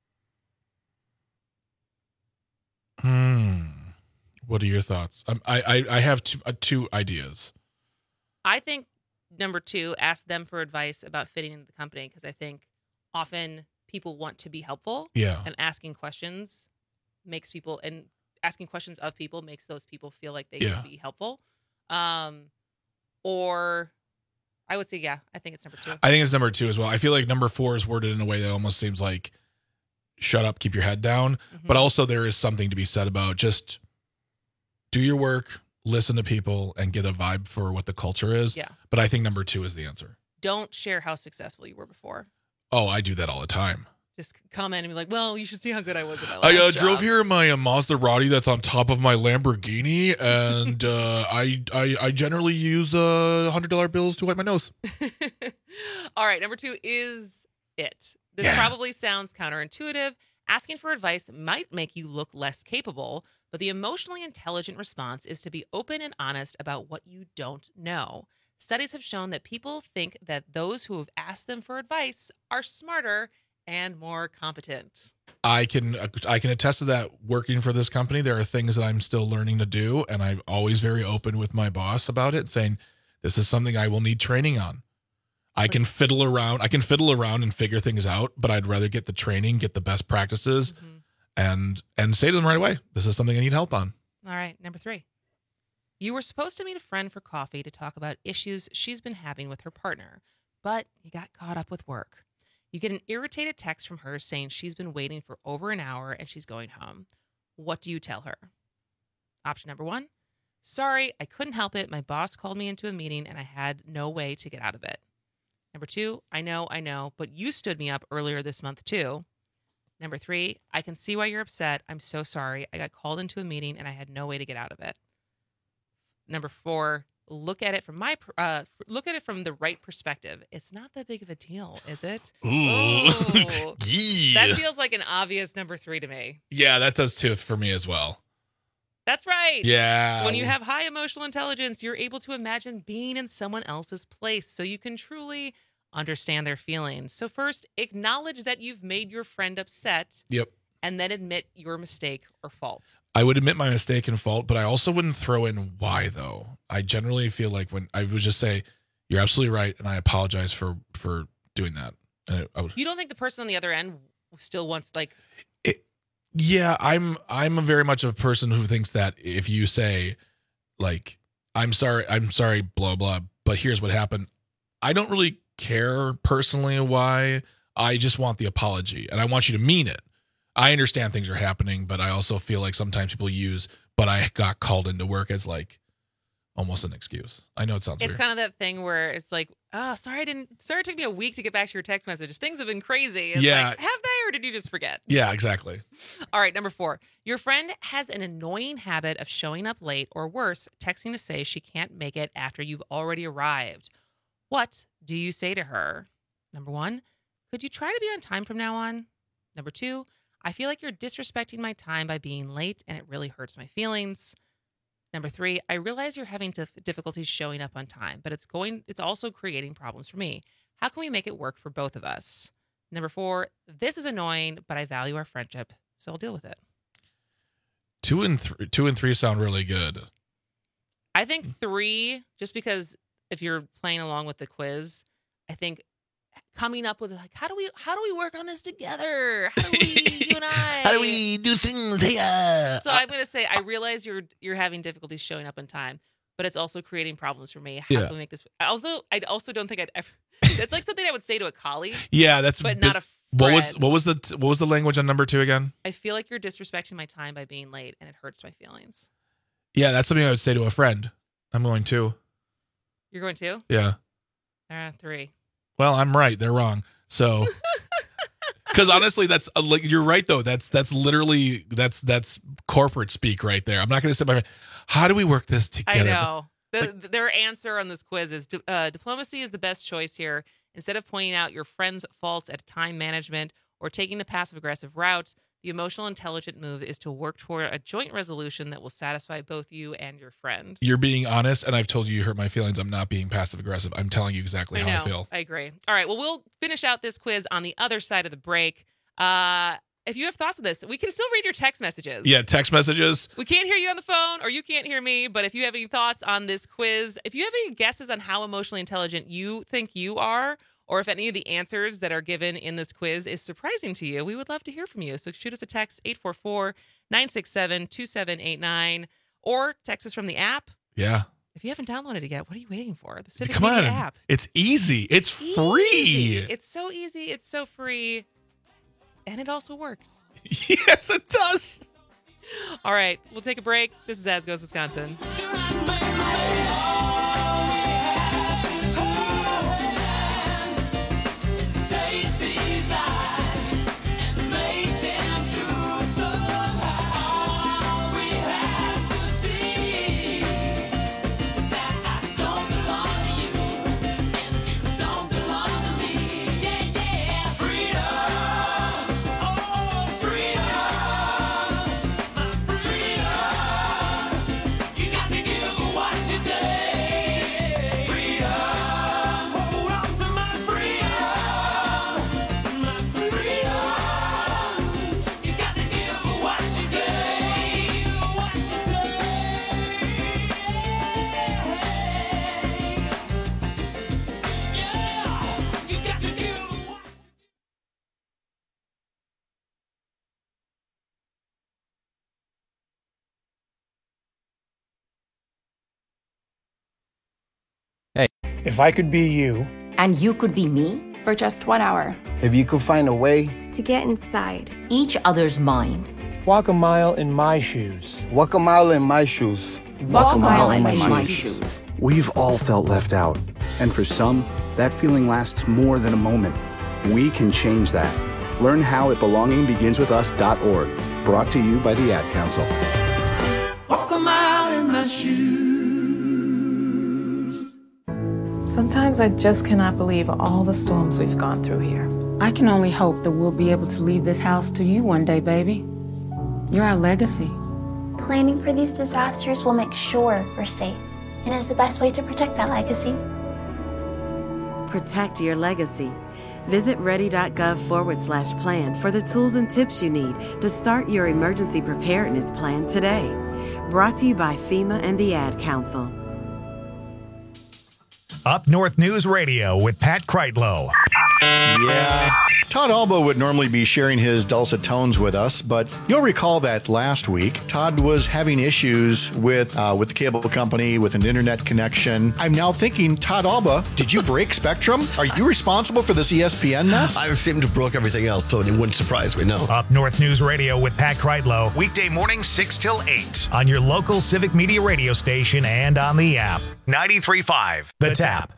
What are your thoughts? I have two ideas. I think number 2, ask them for advice about fitting into the company, because I think often people want to be helpful. Yeah. And asking questions of people makes those people feel like they can be helpful. Or I would say, I think it's number 2. I think it's number 2 as well. I feel like number 4 is worded in a way that almost seems like, shut up, keep your head down. Mm-hmm. But also there is something to be said about just do your work, listen to people, and get a vibe for what the culture is. Yeah. But I think number 2 is the answer. Don't share how successful you were before. Oh, I do that all the time. Just comment and be like, well, you should see how good I was at my last I job. drove here in my Maserati that's on top of my Lamborghini, and I generally use $100 bills to wipe my nose. All right, number 2 is it. This probably sounds counterintuitive. Asking for advice might make you look less capable, but the emotionally intelligent response is to be open and honest about what you don't know. Studies have shown that people think that those who have asked them for advice are smarter and more competent. I can attest to that. Working for this company, there are things that I'm still learning to do, and I'm always very open with my boss about it, saying this is something I will need training on. I can fiddle around and figure things out, but I'd rather get the training, get the best practices, and say to them right away, this is something I need help on. All right, number 3. You were supposed to meet a friend for coffee to talk about issues she's been having with her partner, but you got caught up with work. You get an irritated text from her saying she's been waiting for over an hour and she's going home. What do you tell her? Option number 1, sorry, I couldn't help it. My boss called me into a meeting and I had no way to get out of it. Number 2, I know, but you stood me up earlier this month too. Number 3, I can see why you're upset. I'm so sorry. I got called into a meeting and I had no way to get out of it. Number 4, look at it from the right perspective. It's not that big of a deal, is it? Ooh. That feels like an obvious number 3 to me. Yeah, that does too for me as well. That's right. Yeah. When you have high emotional intelligence, you're able to imagine being in someone else's place so you can truly understand their feelings. So first, acknowledge that you've made your friend upset. Yep. And then admit your mistake or fault. I would admit my mistake and fault, but I also wouldn't throw in why, though. I generally feel like when I would just say, you're absolutely right, and I apologize for doing that. You don't think the person on the other end still wants Yeah, I'm very much a person who thinks that if you say like, I'm sorry, blah, blah, but here's what happened. I don't really care personally why. I just want the apology and I want you to mean it. I understand things are happening, but I also feel like sometimes people use, but I got called into work as like almost an excuse. I know it sounds weird. It's kind of that thing where it's like, oh, sorry it took me a week to get back to your text messages. Things have been crazy. It's Yeah. like, have they, or did you just forget? Yeah, exactly. All right, number 4. Your friend has an annoying habit of showing up late or worse, texting to say she can't make it after you've already arrived. What do you say to her? Number 1, could you try to be on time from now on? Number 2, I feel like you're disrespecting my time by being late and it really hurts my feelings. Number 3, I realize you're having difficulties showing up on time, but it's also creating problems for me. How can we make it work for both of us? Number 4, this is annoying, but I value our friendship, so I'll deal with it. 2 and 3 sound really good. I think 3, just because if you're playing along with the quiz, I think coming up with like, how do we work on this together? How do we, you and I? How do we do things here? So I'm going to say, I realize you're having difficulties showing up on time, but it's also creating problems for me. How can we make this? Although I also don't think I'd ever. That's like something I would say to a colleague. Yeah, that's but not a friend. What was the language on number 2 again? I feel like you're disrespecting my time by being late, and it hurts my feelings. Yeah, that's something I would say to a friend. I'm going 2. You're going 2? Yeah. 3. Well, I'm right. They're wrong. So, because honestly, that's like you're right though. That's literally that's corporate speak right there. I'm not going to say how do we work this together? I know. Their answer on this quiz is diplomacy is the best choice here. Instead of pointing out your friend's faults at time management or taking the passive-aggressive route, the emotional intelligent move is to work toward a joint resolution that will satisfy both you and your friend. You're being honest, and I've told you hurt my feelings. I'm not being passive-aggressive. I'm telling you exactly how I feel. I agree. All right, well, we'll finish out this quiz on the other side of the break. If you have thoughts on this, we can still read your text messages. Yeah, text messages. We can't hear you on the phone, or you can't hear me, but if you have any thoughts on this quiz, if you have any guesses on how emotionally intelligent you think you are, or if any of the answers that are given in this quiz is surprising to you, we would love to hear from you. So shoot us a text, 844-967-2789, or text us from the app. Yeah. If you haven't downloaded it yet, what are you waiting for? The Civic Come Media on. app. It's easy. It's free. It's so easy. It's so free. And it also works. Yes, it does. All right. We'll take a break. This is As Goes Wisconsin. If I could be you. And you could be me? For just 1 hour. If you could find a way to get inside each other's mind. Walk a mile in my shoes. Walk a mile in my shoes. Walk a mile in my shoes. We've all felt left out. And for some, that feeling lasts more than a moment. We can change that. Learn how at belongingbeginswithus.org. Brought to you by the Ad Council. Walk a mile in my shoes. Sometimes I just cannot believe all the storms we've gone through here. I can only hope that we'll be able to leave this house to you one day, baby. You're our legacy. Planning for these disasters will make sure we're safe, and is the best way to protect that legacy. Protect your legacy. Visit ready.gov/plan for the tools and tips you need to start your emergency preparedness plan today. Brought to you by FEMA and the Ad Council. Up North News Radio with Pat Kreitlow. Yeah. Todd Alba would normally be sharing his dulcet tones with us, but you'll recall that last week, Todd was having issues with the cable company, with an internet connection. I'm now thinking, Todd Alba, did you break Spectrum? Are you responsible for this ESPN mess? I seem to have broke everything else, so it wouldn't surprise me, no. Up North News Radio with Pat Kreitlow, weekday mornings 6 till 8 on your local Civic Media radio station and on the app. 93.5 The Tap.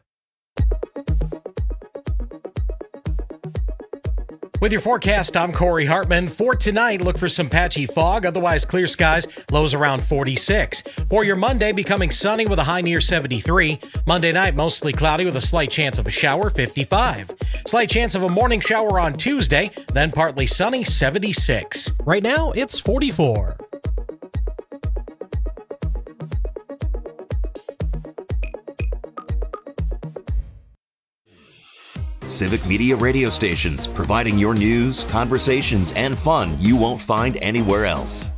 With your forecast, I'm Corey Hartman. For tonight, look for some patchy fog, otherwise clear skies, lows around 46. For your Monday, becoming sunny with a high near 73. Monday night, mostly cloudy with a slight chance of a shower, 55. Slight chance of a morning shower on Tuesday, then partly sunny, 76. Right now, it's 44. Civic Media radio stations, providing your news, conversations, and fun you won't find anywhere else.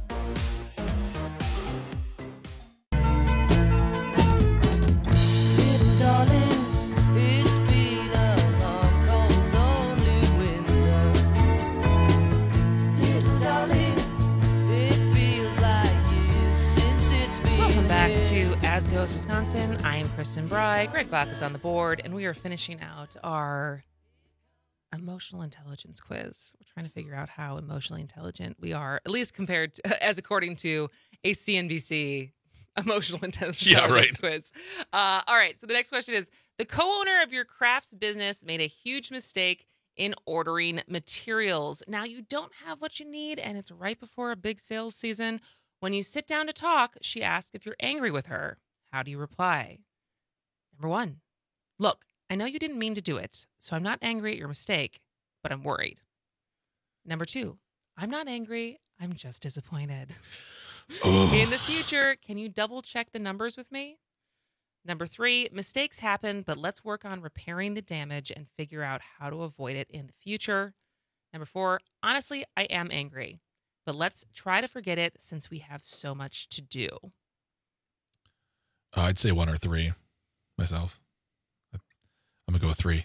Welcome back to As Goes Wisconsin. I am Kristen Bry. Greg Bach is on the board, and we are finishing out our emotional intelligence quiz. We're trying to figure out how emotionally intelligent we are, at least compared to, as according to a CNBC emotional intelligence quiz. All right. So the next question is, the co-owner of your craft's business made a huge mistake in ordering materials. Now you don't have what you need, and it's right before a big sales season. When you sit down to talk, she asks if you're angry with her. How do you reply? Number 1, look, I know you didn't mean to do it, so I'm not angry at your mistake, but I'm worried. Number 2, I'm not angry, I'm just disappointed. In the future, can you double check the numbers with me? Number 3, mistakes happen, but let's work on repairing the damage and figure out how to avoid it in the future. Number 4, honestly, I am angry, but let's try to forget it since we have so much to do. I'd say 1 or 3 myself. I'm going to go with 3.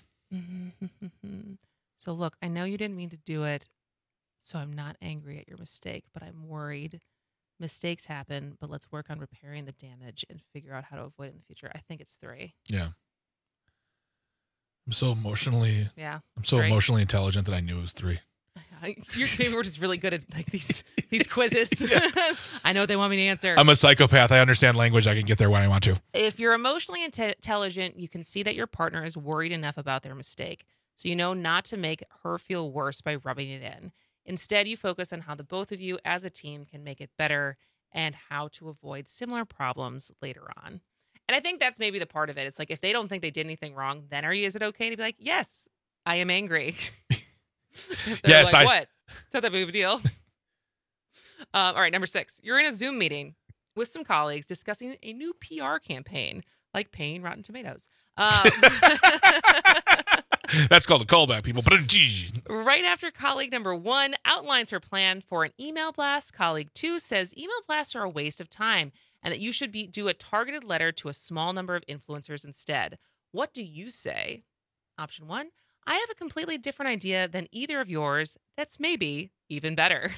So look, I know you didn't mean to do it, so I'm not angry at your mistake, but I'm worried. Mistakes happen, but let's work on repairing the damage and figure out how to avoid it in the future. I think it's 3. Yeah. I'm so emotionally emotionally intelligent that I knew it was 3. We're just really good at like these quizzes. I know what they want me to answer. I'm a psychopath. I understand language. I can get there when I want to. If you're emotionally intelligent, you can see that your partner is worried enough about their mistake, so you know not to make her feel worse by rubbing it in. Instead, you focus on how the both of you as a team can make it better and how to avoid similar problems later on. And I think that's maybe the part of it. It's like if they don't think they did anything wrong, then is it okay to be like, yes, I am angry? Yes, like, what? It's not that big of a deal. All right, number 6. You're in a Zoom meeting with some colleagues discussing a new PR campaign, like paying Rotten Tomatoes. That's called a callback, people. Right after colleague number 1 outlines her plan for an email blast, colleague 2 says email blasts are a waste of time and that you should do a targeted letter to a small number of influencers instead. What do you say? Option 1, I have a completely different idea than either of yours that's maybe even better.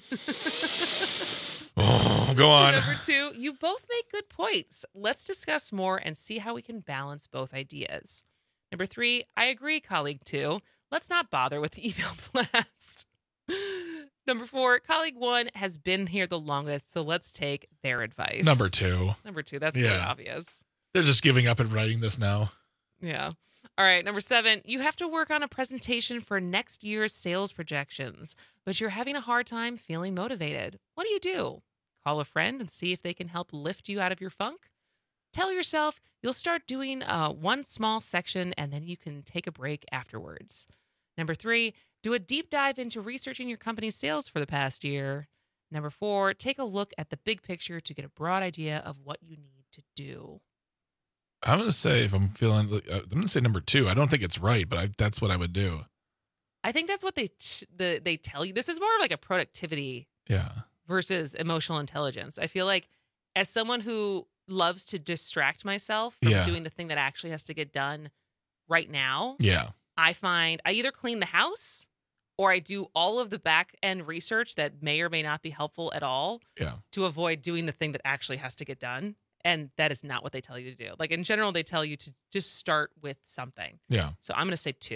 Go on. Number 2, you both make good points. Let's discuss more and see how we can balance both ideas. Number 3, I agree, colleague 2. Let's not bother with the email blast. Number 4, colleague 1 has been here the longest, so let's take their advice. Number 2. Number 2, that's pretty obvious. They're just giving up and writing this now. Yeah. All right, number 7, you have to work on a presentation for next year's sales projections, but you're having a hard time feeling motivated. What do? Call a friend and see if they can help lift you out of your funk? Tell yourself you'll start doing one small section and then you can take a break afterwards. Number 3, do a deep dive into researching your company's sales for the past year. Number 4, take a look at the big picture to get a broad idea of what you need to do. I'm going to say I'm going to say number 2. I don't think it's right, but that's what I would do. I think that's what they tell you. This is more of like a productivity versus emotional intelligence. I feel like as someone who loves to distract myself from doing the thing that actually has to get done right now. Yeah. I find I either clean the house or I do all of the back end research that may or may not be helpful at all to avoid doing the thing that actually has to get done. And that is not what they tell you to do. Like in general, they tell you to just start with something. Yeah. So I'm going to say 2.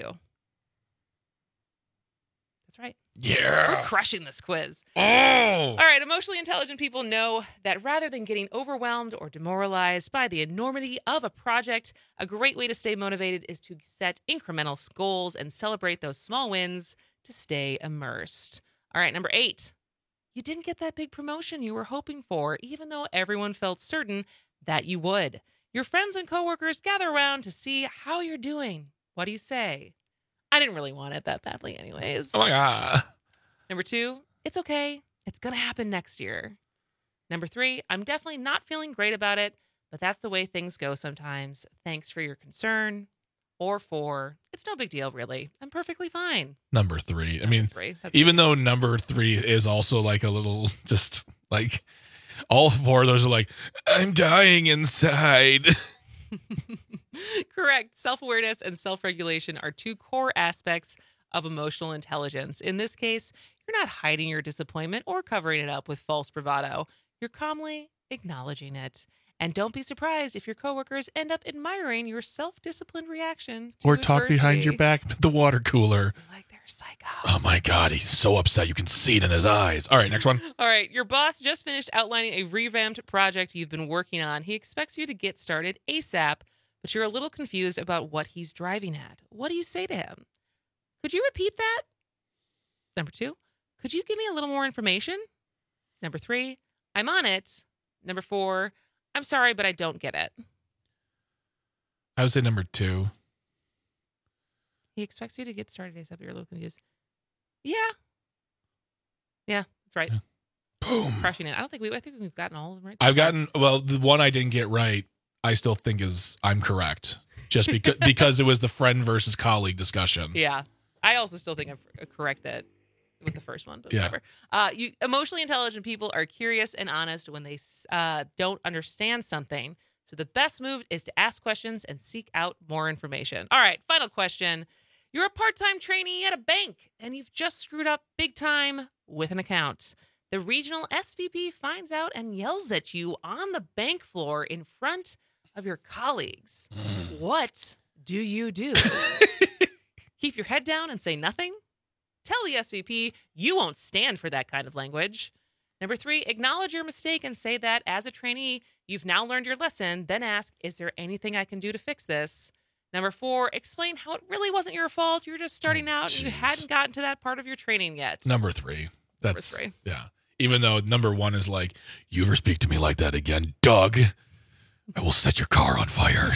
That's right. Yeah. We're crushing this quiz. Oh. All right. Emotionally intelligent people know that rather than getting overwhelmed or demoralized by the enormity of a project, a great way to stay motivated is to set incremental goals and celebrate those small wins to stay immersed. All right. Number 8. You didn't get that big promotion you were hoping for, even though everyone felt certain that you would. Your friends and coworkers gather around to see how you're doing. What do you say? I didn't really want it that badly anyways. Oh, my God. Number 2, it's okay. It's going to happen next year. Number 3, I'm definitely not feeling great about it, but that's the way things go sometimes. Thanks for your concern. Or 4, it's no big deal, really. I'm perfectly fine. Number 3. I mean, 3. even though number 3 is also like a little, just like all 4 of those are like, I'm dying inside. Correct. Self-awareness and self-regulation are 2 core aspects of emotional intelligence. In this case, you're not hiding your disappointment or covering it up with false bravado. You're calmly acknowledging it. And don't be surprised if your coworkers end up admiring your self-disciplined reaction to Or talk behind your adversity. back at the water cooler. Like they're psycho. Oh, my God. He's so upset. You can see it in his eyes. All right, next one. All right. Your boss just finished outlining a revamped project you've been working on. He expects you to get started ASAP, but you're a little confused about what he's driving at. What do you say to him? Could you repeat that? Number 2, could you give me a little more information? Number 3, I'm on it. Number 4, I'm sorry, but I don't get it. I would say number 2. He expects you to get started ASAP. You're a little confused. Yeah. Yeah, that's right. Boom. Crushing it. I think we've gotten all of them right. I've gotten, well, the one I didn't get right, I still think is I'm correct. Just because it was the friend versus colleague discussion. Yeah. I also still think I'm correct that with the first one, but Yeah. whatever. You emotionally intelligent people are curious and honest when they don't understand something. So the best move is to ask questions and seek out more information. All right, final question. You're a part-time trainee at a bank, and you've just screwed up big time with an account. The regional SVP finds out and yells at you on the bank floor in front of your colleagues. What do you do? Keep your head down and say nothing? Tell the SVP you won't stand for that kind of language. Number 3, acknowledge your mistake and say that as a trainee, you've now learned your lesson. Then ask, is there anything I can do to fix this? Number 4, explain how it really wasn't your fault. You're just starting out and you hadn't gotten to that part of your training yet. Number 3. That's, Number 3. Yeah. Even though number 1 is like, you ever speak to me like that again, Doug, I will set your car on fire.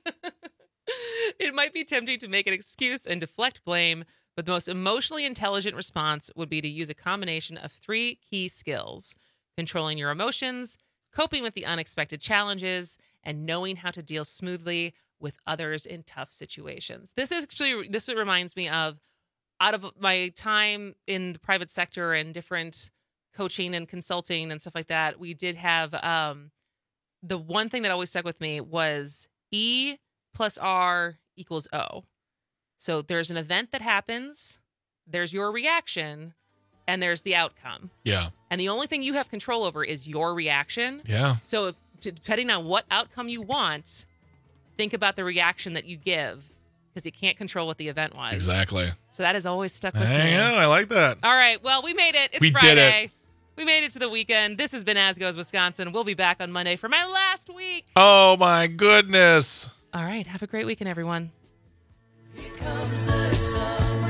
It might be tempting to make an excuse and deflect blame, but the most emotionally intelligent response would be to use a combination of 3 key skills: controlling your emotions, coping with the unexpected challenges, and knowing how to deal smoothly with others in tough situations. This reminds me of, out of my time in the private sector and different coaching and consulting and stuff like that, we did have the one thing that always stuck with me was E plus R equals O. So there's an event that happens, there's your reaction, and there's the outcome. Yeah. And the only thing you have control over is your reaction. Yeah. So depending on what outcome you want, think about the reaction that you give, because you can't control what the event was. Exactly. So that has always stuck with me. Yeah, I like that. All right. Well, we made it. It's We Friday. did it. We made it to the weekend. This has been As Goes Wisconsin. We'll be back on Monday for my last week. Oh, my goodness. All right. Have a great weekend, everyone. Here comes the sun.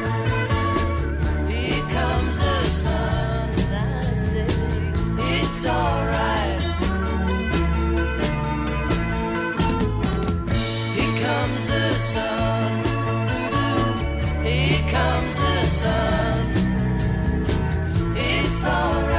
Here comes the sun. And I say, it's alright. Here comes the sun. Here comes the sun. It's alright.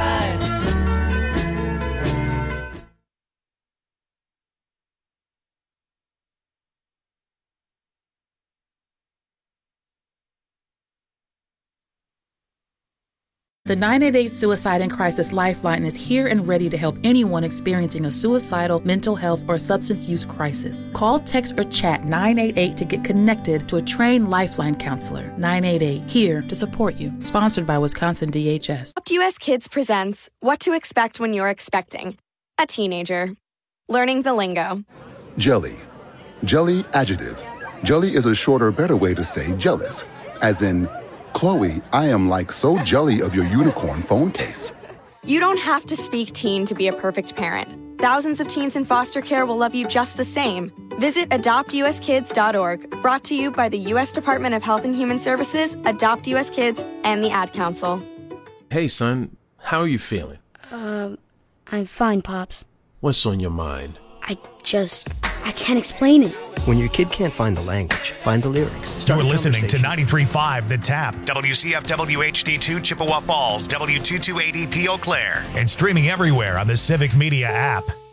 The 988 Suicide and Crisis Lifeline is here and ready to help anyone experiencing a suicidal, mental health, or substance use crisis. Call, text, or chat 988 to get connected to a trained Lifeline counselor. 988, here to support you. Sponsored by Wisconsin DHS. Adopt US Kids presents What to Expect When You're Expecting a Teenager. Learning the lingo. Jelly. Jelly adjective. Jelly is a shorter, better way to say jealous. As in, Chloe, I am like so jelly of your unicorn phone case. You don't have to speak teen to be a perfect parent. Thousands of teens in foster care will love you just the same. Visit adoptuskids.org, brought to you by the U.S. Department of Health and Human Services, Adopt U.S. Kids, and the Ad Council. Hey, son, how are you feeling? I'm fine, Pops. What's on your mind? I can't explain it. When your kid can't find the language, find the lyrics. You're listening to 93.5 The Tap, WCFW HD2 Chippewa Falls, W228EP Eau Claire, and streaming everywhere on the Civic Media app.